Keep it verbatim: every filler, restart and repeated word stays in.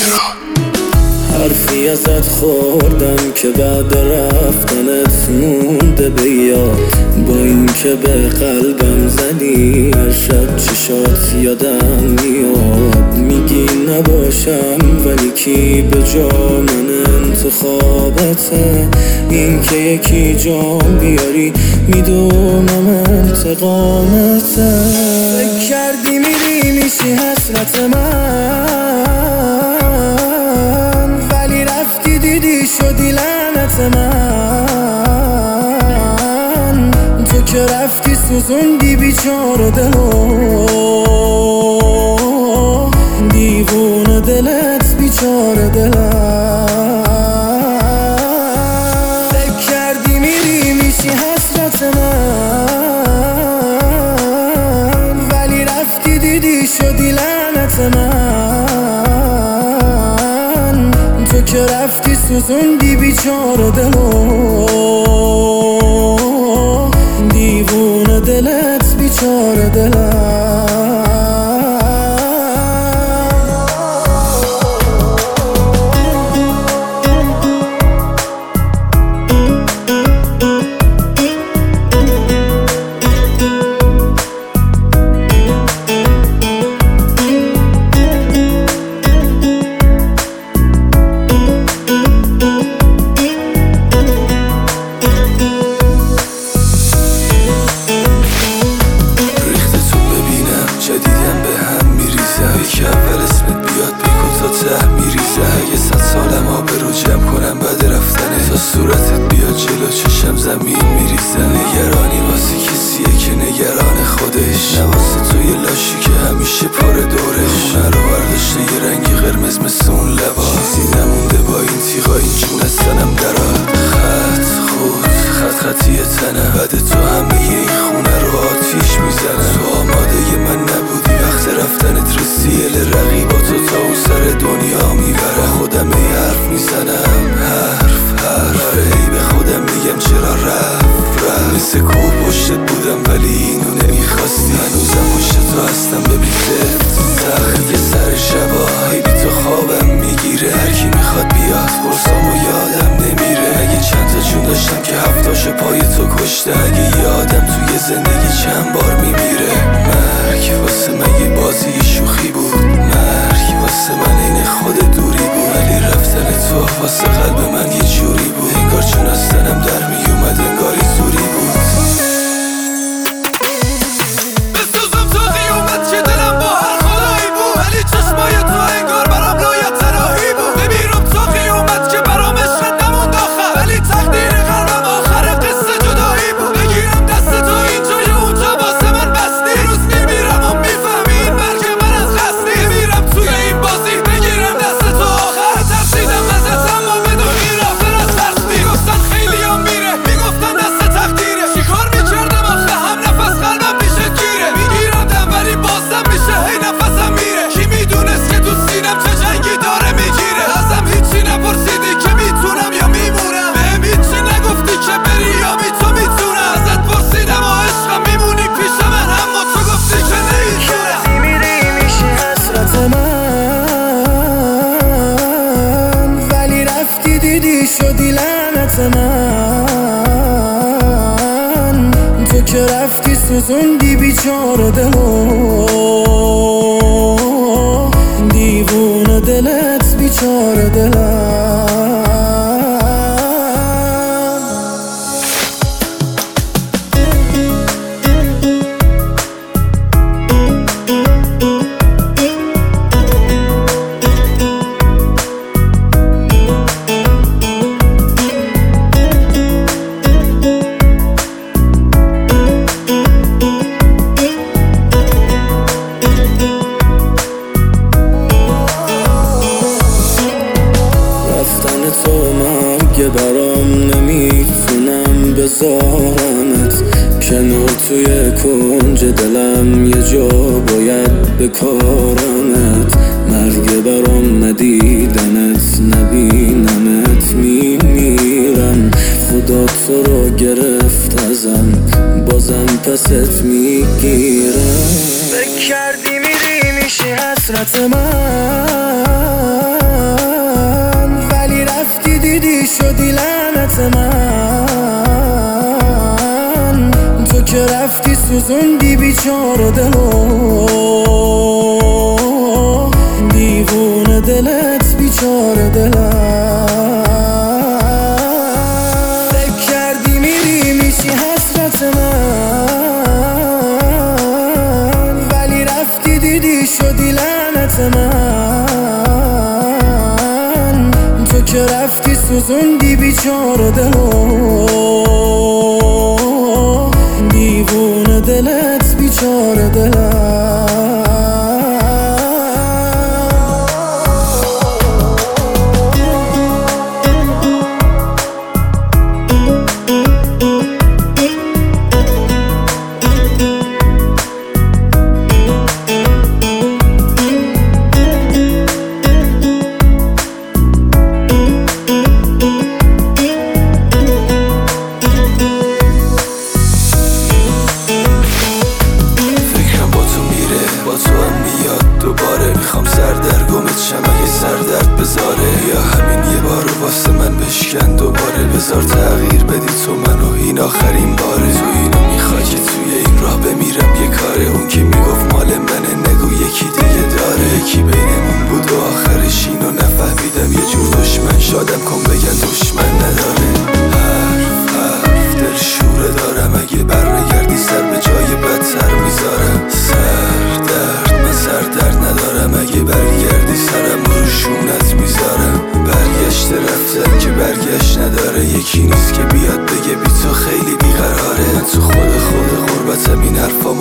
حرفی ازت خوردم که بعد رفتنت مونده به یاد، با این که به قلبم زدی هر شب چشات یادم میاد. میگی نباشم ولی کی به جا من انتخابته، این که یکی جام بیاری میدونم انتقامته. فکر کردی میری میشی حسرت من، ولی رفتی دیدی شدی لعنت من. تو که رفتی سوزوندی بیچاره دلو، دیوونه دلت بیچاره دلم. فکر کردی میری میشی حسرت من، ولی رفتی دیدی شدی لعنت من. تو که رفتی سوزوندی بیچاره دلو، دیوونه دلت بیچاره دلم. که اول اسمت بیاد بگو تا ته میریزه. اگه صد سالم آبرو جمع کنم بعد رفتنه، تا صورتت بیاد جلو چشم زمین میریزه. نگرانی واسه کسیه که نگران خودش، نه واسه توی لاشی که همیشه پر دورش. خونه رو برداشته یه رنگی قرمز مثل اون لبا، چیزی نمونده با این تیغا این جون از تنم دراد. خط خود خط خطی تنه، بعد تو همه این خونه رو آتیش میزنه. تو آماده من نبودی وقت رفتنت رسیل رقیباتو تا اون سر دنیا میبره. خودم ای حرف میزنم حرف حرف، ای به خودم میگم چرا رفت رفت. مثل کوه پشتت بودم ولی اینو نمیخواستی، هنوزم پشت تو هستم ببین سفت سخت. یه سر شبا ای بی تو خوابم میگیره، هرکی میخواد بیاد قرصامو یادم نمیره. اگه چند تا جون داشتم که هفتاشو پای تو کشته، اگه یه آدم توی زندگی چند بار میمیره. مرگ واسه من یه بازی شوخی بود، مرگ واسه من این خود دوری بود، ولی رفتن تو واسه قلب من یه جوری بود. انگار چون از تنم در میومد انگاری زوری بود. بسوزم تا قیامت که دلم با هر خدایی بود، ولی چشمای تو انگار برام لایت تراحی بود. بمیرم تا قیامت که برام عشق نموند آخر، ولی تقدیر قلبم آخر قصه جدایی بود. بگیرم دست تو اینجا یا اونجا واسه من بستی، روز میمیرم و میفهمی این مرگ من از قصدی. بمیرم توی این بازی بگیرم دست تو آخر، ترسیدم ازت اما بدونی رافر از ترس. میگفتن خیلی هم میره، میگفتن دست تقدیره. چیکار میکردم آخه هم نفس قلبم میشه گیره. میگیرم دم ولی بازم میشه هی نفسم میره. کی میدونست که تو سینم چه جنگی داره میگیره. ازم هیچی نپرسیدی که میتونم یا میمونم، بهم هیچی نگفتی که بری یا بی تو میتونم. ازت پرسیدم و عشقم میمونی پیش من، اما تو گفتی که نمیتونم. میری میشی حسرت من، ولی رفتی دیدی شدی لعنت من. تو که رفتی سوزوندی بیچاره دلو، دیوونه دلت بیچاره دلم. تو مرگ برام نمیتونم بذارمت کنار، توی کنج دلم یه جا باید بکارمت. مرگ برام ندیدنت نبینمت میمیرم. خدا تو رو گرفت ازم بازم پست میگیرم. فکر کردی میری میشی حسرت من، شدی لعنت من، تو که رفتی سوزوندی بیچاره دلو، دیوونه دلت بیچاره دلم. فکر کردی میری میشی حسرت من، ولی رفتی دیدی شدی لعنت من، تو که رفتی سوزوندی بیچاره دلو، دیوونه دلت بیچاره دلم. میخوام سردرگمت شم اگه سردرد بذاره، یا همین یه بار واسه من بشکن دوباره. بذار تغییر بدی تو منو این آخرین باره. تو اینو میخوای که توی این راه بمیرم یه کاره، اون که میگفت مال منه نگو یکی دیگه داره. یکی بینمون بود و آخرش اینو نفهمیدم، یه جور دشمن شادم کن بگن دشمن نداره. حرف حرف دل شوره دارم، اگه برگردی سر به جای بدتر میذارم. سردرد من سردرد ندارم، اگه برگردی سرم رو شونت میذارم. برگشت رفتن که برگشت نداره، یکی نیست که بیاد بگه بی تو خیلی بیقراره. من تو خود خود غربتم این حرفا